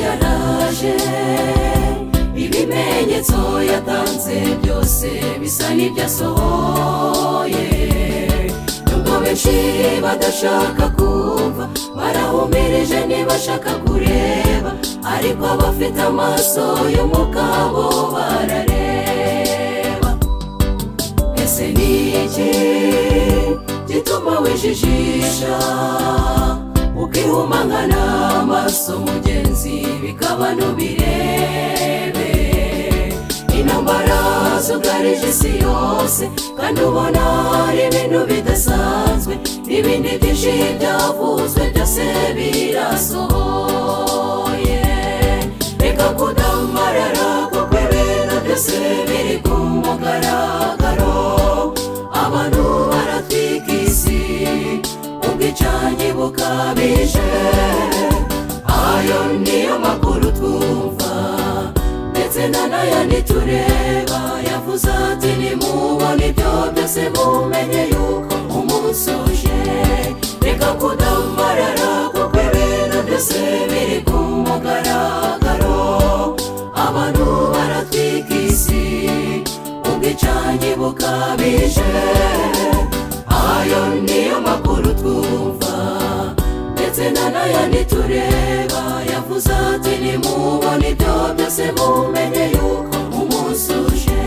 yaraje, ibimenyetso yatanze byose bisa n'ibyasohoye. Nubwo benshi badashaka kumva, barahumirije ntibashaka kureba, ariko abafite amaso y'umwuka bo barareba. Ese ni iki gituma wijijisha ukihumangana amaso mugenzi, bikaba ntubirebe? Intambara zugarije isi yose, kandi ubona ari ibintu bidasanzwe, n'ibindi byinshi byavuzwe byose birasohoye. Reka kudamarara, kuko ibintu byose biri ku mugaragaro. Abantu baratwika isi, ubwicanyi bukabije, ayo niyo makuru twumva, ndetse n'ayandi tureba. Yavuze ati nimubona ibyo byose mumenye yuko umunsi uje. Reka kudamarara, kuko ibintu byose biri ku mugaragaro. Abantu baratwika isi, ubwicanyi bukabije, ayo niyo makuru twumva, ndetse n'ayandi tureba. Yavuze ati nimubona ibyo byose mumenye yuko umunsi uje.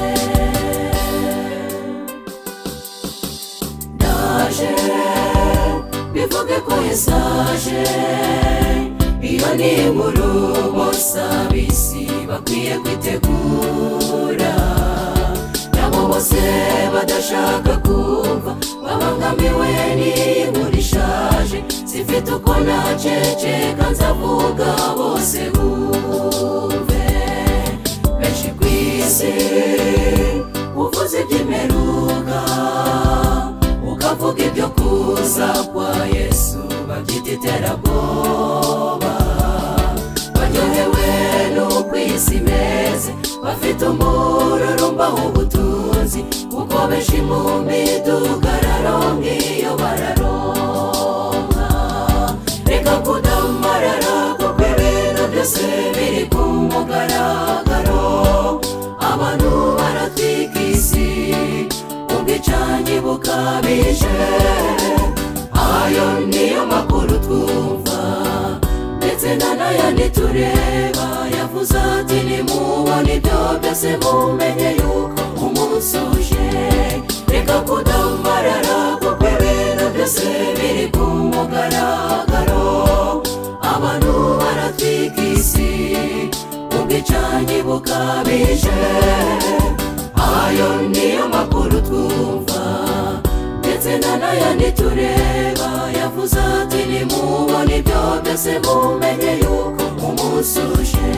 Ndaje bivuge ko Yesu aje, iyo ni inkuru bose ab'isi bakwiye kwitegura. Nabo bose badashaka kumva, babangamiwe n'iyi nkuru ishaje. Sifite uko naceceka, nzavuga bose bumve. Benshi ku isi uvuze iby'imperuka, ukavuga ibyo kuza kwa Yesu, babyita iterabwoba. Baryohewe n'uko isi imeze, bafite umururumba w'ubutunzi, kuko benshi mu midugararo nk'iyo bararonka. Reka kudamarara, kuko ibintu byose biri ku mugaragaro. Abantu baratwika isi, ubwicanyi bukabije, ayo niyo makuru twumva, ndetse n'ayandi tureba. Yavuze ati nimubona ibyo byose mumenye yuko umunsi uje. Reka kudamarara, kuko ibintu byose biri ku mugaragaro. Abantu baratwika isi, ubwicanyi bukabije, ayo niyo makuru twumva, ndetse n'ayandi tureba. Yavuze ati nimubona ibyo byose mumenye yuko umunsi uje.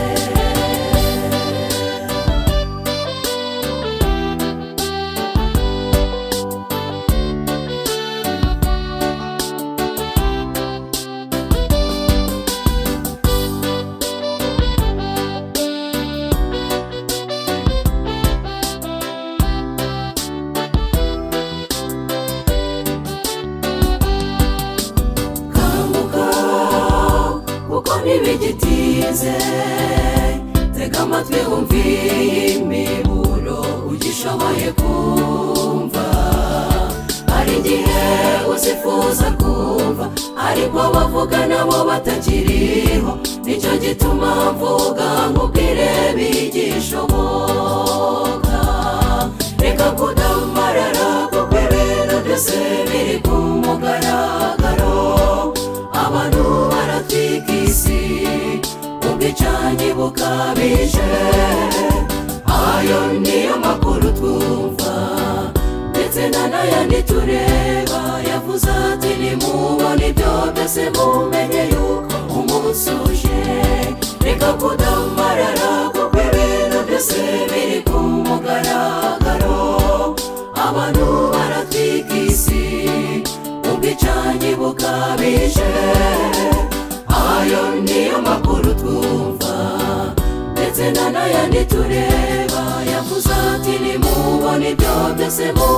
Ntibigitinze, tega amatwi wumve iyi miburo ugishoboye kumva. Hari igihe uzifuza kumva, ariko bavuga nabo batakiriho. Nicyo gituma mvuga nkubwire bigishoboka. Reka kudamarara, kuko ibintu byose biri ku mugaragaro. Abantu baratwika isi, ubwicanyi bukabije, ayo niyo makuru twumva, ndetse n'ayandi tureba. Yavuze ati nimubona ibyo byose mumenye yuko umunsi uje. Reka kudamarara, kuko ibintu byose biri ku mugaragaro. Abantu baratwika isi, ubwicanyi bukabije, ayo niyo makuru twumva, ndetse n'ayandi tureba. Yavuze ati nimubona ibyo byose